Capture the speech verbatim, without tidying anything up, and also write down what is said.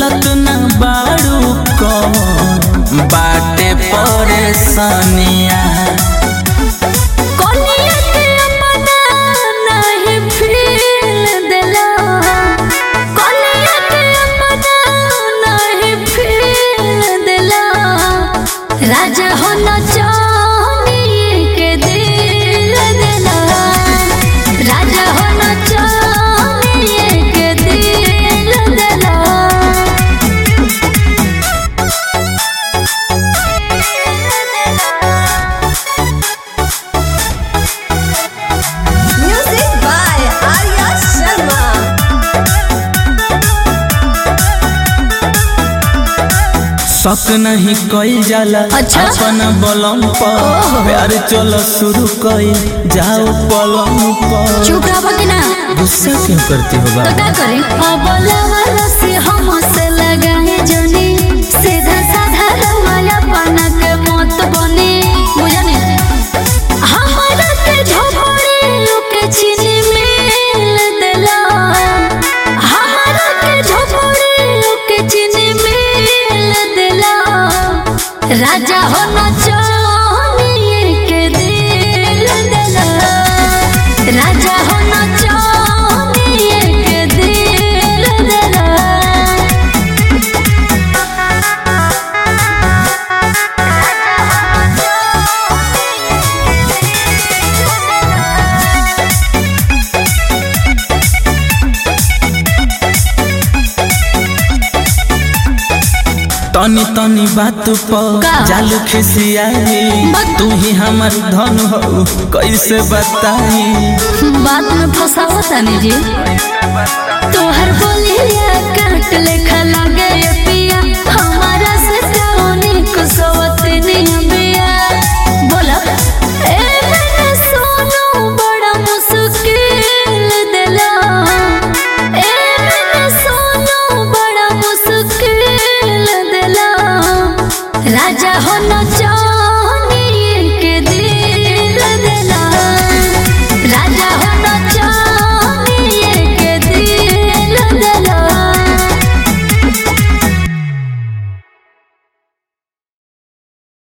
बोलत न बारू कौन बाटे परेशानिया राजा होना चाहिए के दिल दिला राजा होना चाहिए के दिल दिला म्यूजिक बाय आर्या शर्मा। शक नहीं कई जाला अच्छा? अपन बलम पर प्यार चलो शुरू कई जाओ पलम पर चुप रहो कि ना गुस्सा क्यों करती हो तो बाबा क्या करें अब लवल से हम से लगाए जनी सीधा साधा रवाया पाना के मत बने बुझने हमारा के झोपड़ी के चीनी मिल देला हमारा के झोपड़ी के चीनी मिल देला राजा होना चाहिए के दिल देला राजा होना चाहिए के दिल देला तनी तनी बात पर का? जालू खिसियाई बात- तू ही हमार धन हो कैसे बताई बात में फसावता नहीं जी तोहर बोलिया काट लेखा लगे ये पिया हमारा से जाओनी कुसवती नहीं बिया बोला ए मैंने सोनू बड़ा मुश्किल दिला ए मैंने सोनू बड़ा मुश्किल दिला राजा होना चाहिए के दिल दिला